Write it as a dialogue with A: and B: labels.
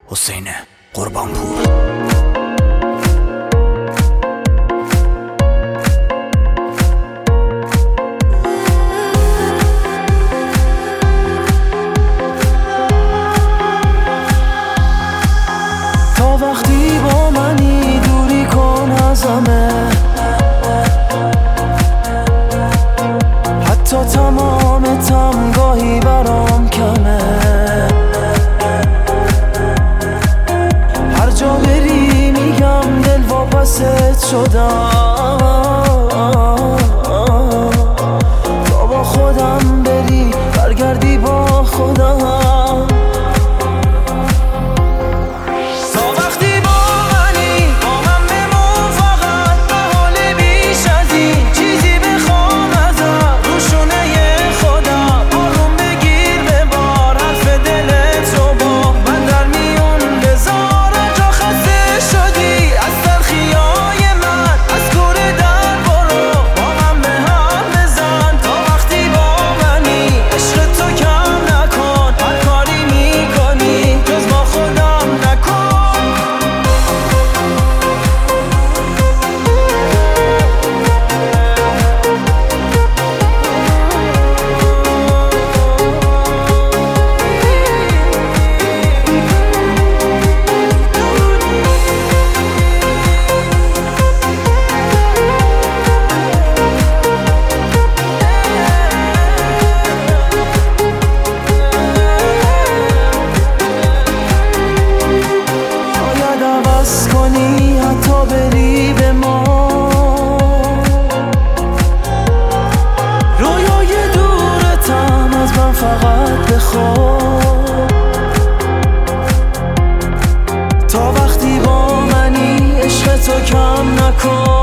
A: حسین قربانپور.
B: تا وقتی با منی دوری کن ازمه، حتی تمام تمگاهی برام کمه. هر جا بری میگم دل واپست شدم، تا با خودم بری برگردی با خودم. حتی بری به ما رویای دورتم از من فقط بخواه. تا وقتی با منی عشق تو کم نکن.